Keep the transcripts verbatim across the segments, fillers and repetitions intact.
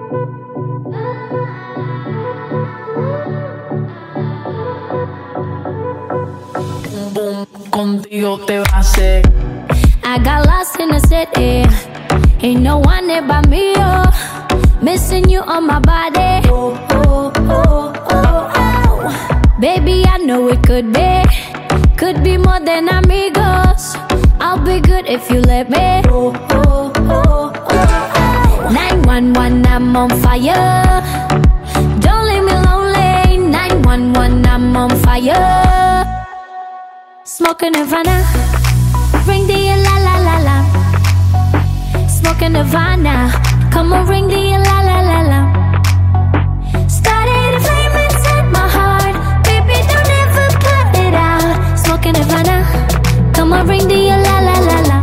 Boom, contigo te va a hacer. I got lost in the city. Ain't no one there but me, oh. Missing you on my body. Oh, oh, oh, oh, oh. Baby, I know it could be. Could be more than amigos. I'll be good if you let me. Oh, oh, oh, oh, oh. nine one one, I'm on fire. Don't leave me lonely. nine one one, I'm on fire. Smoking Nirvana. Ring the la la la la. Smoking Nirvana. Come on, ring the la la la la. Started a flame inside my heart. Baby, don't ever put it out. Smoking Nirvana. Come on, ring the la la la la.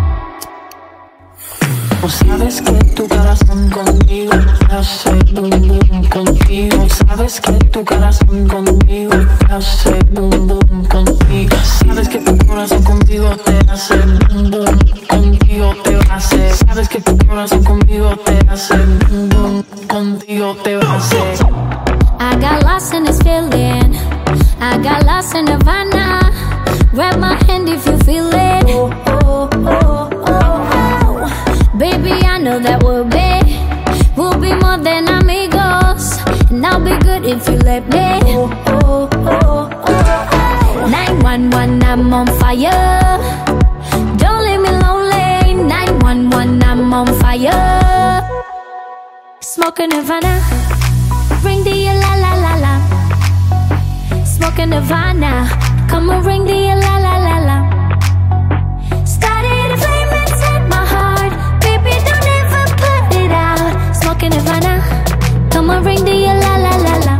Sabes que tu corazón conmigo hace boom boom contigo. Sabes que tu corazón conmigo hace boom boom contigo. Sabes que tu corazón contigo te hace boom boom contigo te va a hacer. Sabes que tu corazón conmigo te hace boom boom contigo te va a hacer. I got lost in this feeling. I got lost in Nirvana. Grab my hand if you feel it. Oh, oh, oh, oh, oh. Baby, I know that we'll be, we'll be more than amigos. And I'll be good if you let me. Oh, oh, oh, oh, oh. nine one one, I'm on fire. Don't leave me lonely. nine one one, I'm on fire. Smoking Nirvana. Ring the la la la la. Smoking Nirvana. Come on, ring the la la la la. Started a flame inside my heart. Baby, don't ever put it out. Smoking Nirvana. Come on, ring the la la la la.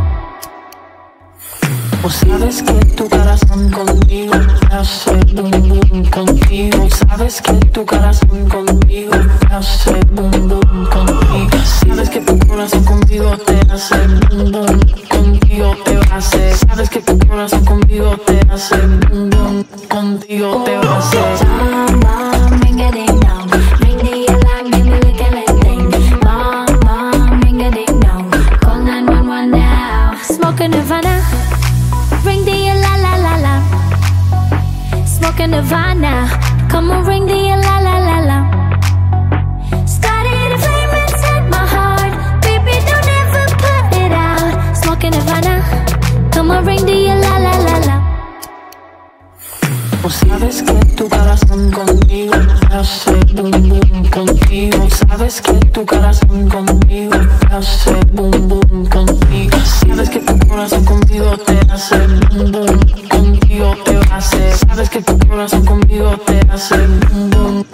O sabes que tu corazón conmigo hace boom boom contigo. Sabes que tu corazón conmigo hace boom boom contigo. Sabes que tu corazón contigo te hace boom boom contigo te va a hacer. Sabes que tu corazón conmigo te hace boom boom contigo te va a hacer. Mom, mom, ring a ding dong. Ring the alarm, give me like a little thing. Mom, mom, ring a ding dong. Call nine one one now. Smoking Nirvana. Ring the la la la la. Smoking Nirvana. Come on, ring the la la la la. Started a flame inside my heart. Baby, don't ever put it out. Smoking Nirvana. Come on, ring the la la la la. O sabes que tu corazón conmigo hace boom boom contigo. Sabes que tu corazón conmigo hace boom boom contigo. Sabes que tu corazón conmigo te hace boom boom contigo te va a hacer. Sabes que tu corazón conmigo te hace boom boom